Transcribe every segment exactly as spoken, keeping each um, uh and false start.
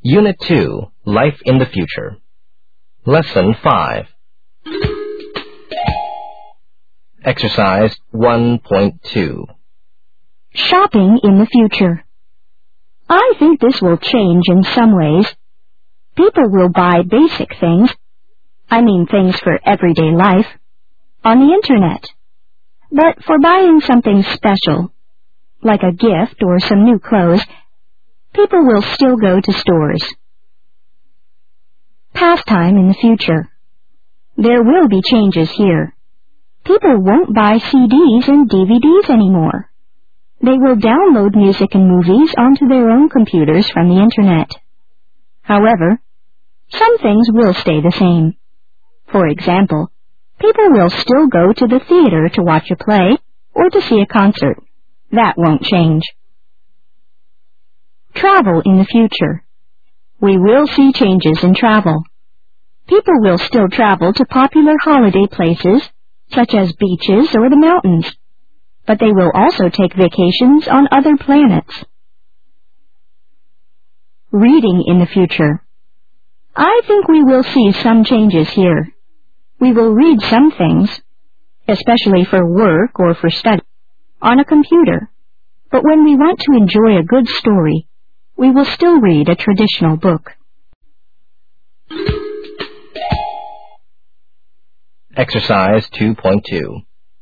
Unit two, Life in the Future. Lesson five. Exercise one point two. Shopping in the future. I think this will change in some ways. People will buy basic things, I mean things for everyday life, on the Internet. But for buying something special, like a gift or some new clothes, people will still go to stores. Pastime in the future. There will be changes here. People won't buy C Ds and D V Ds anymore. They will download music and movies onto their own computers from the Internet. However, some things will stay the same. For example, people will still go to the theater to watch a play or to see a concert. That won't change. Travel in the future. We will see changes in travel. People will still travel to popular holiday places, such as beaches or the mountains, but they will also take vacations on other planets. Reading in the future. I think we will see some changes here. We will read some things, especially for work or for study, on a computer. But when we want to enjoy a good story, we will still read a traditional book. Exercise two point two.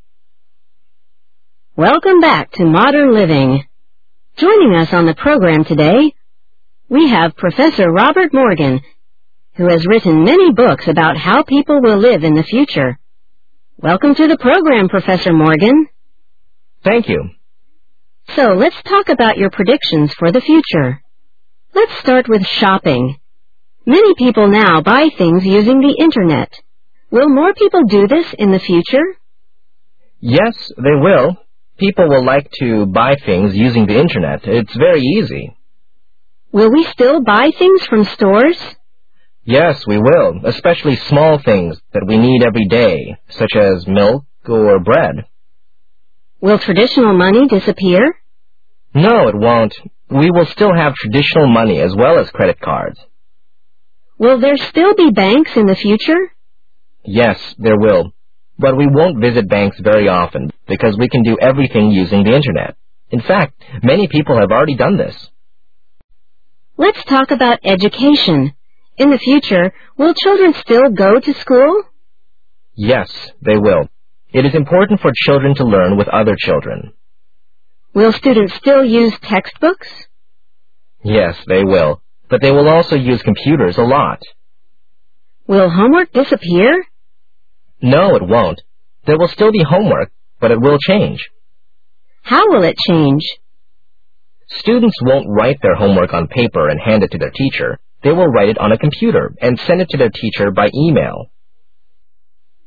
Welcome back to Modern Living. Joining us on the program today, we have Professor Robert Morgan, who has written many books about how people will live in the future. Welcome to the program, Professor Morgan. Thank you. So let's talk about your predictions for the future. Let's start with shopping. Many people now buy things using the Internet. Will more people do this in the future? Yes, they will. People will like to buy things using the Internet. It's very easy. Will we still buy things from stores? Yes, we will, especially small things that we need every day, such as milk or bread. Will traditional money disappear? No, it won't. We will still have traditional money as well as credit cards. Will there still be banks in the future? Yes, there will. But we won't visit banks very often because we can do everything using the Internet. In fact, many people have already done this. Let's talk about education. In the future, will children still go to school? Yes, they will. It is important for children to learn with other children. Will students still use textbooks? Yes, they will. But they will also use computers a lot. Will homework disappear? No, it won't. There will still be homework, but it will change. How will it change? Students won't write their homework on paper and hand it to their teacher. They will write it on a computer and send it to their teacher by email.